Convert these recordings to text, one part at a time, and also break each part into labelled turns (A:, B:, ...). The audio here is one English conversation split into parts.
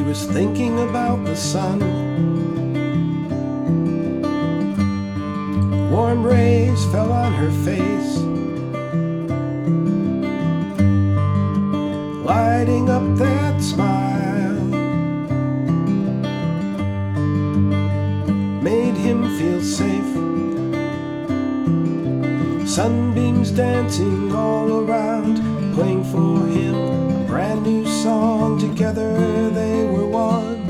A: was thinking about the sun. Warm rays fell on her face, lighting up that smile, made him feel safe. Sunbeams dancing all around, playing for him a brand new song. Together they were one.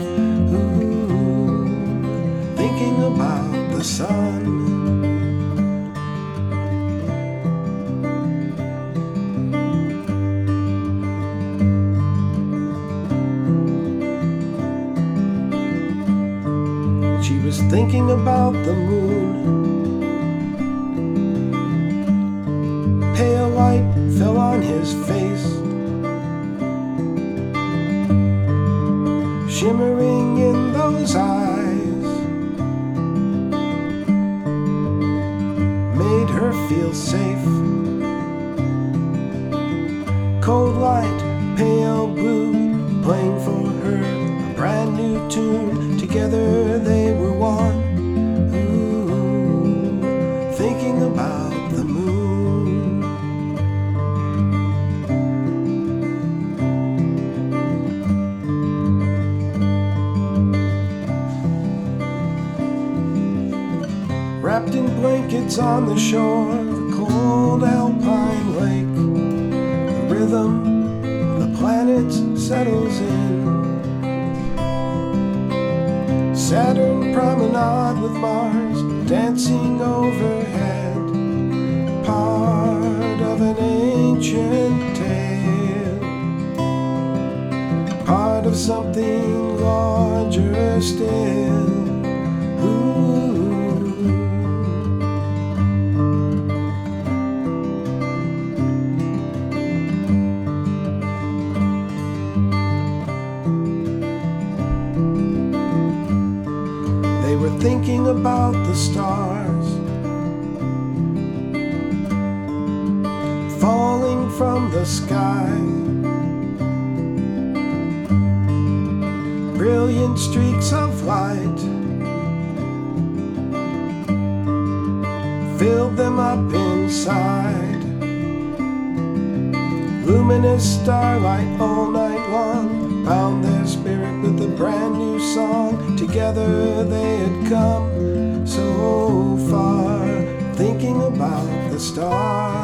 A: Ooh, thinking about the sun. She was thinking about the moon. Pale light fell on his face, shimmering in those eyes, made her feel safe. Cold light, pale blue, playing for her a brand new tune. Together they were one. Ooh, thinking about the moon. Wrapped in blankets on the shore of a cold alpine lake, the rhythm of the planets settles in. Saturn promenade with Mars dancing overhead, part of an ancient tale, part of something larger still. Ooh. They were thinking about the stars falling from the sky, brilliant streaks of light filled them up inside. Luminous starlight all night long bound their spirit with a brand new song. Together they had come so far, thinking about the stars.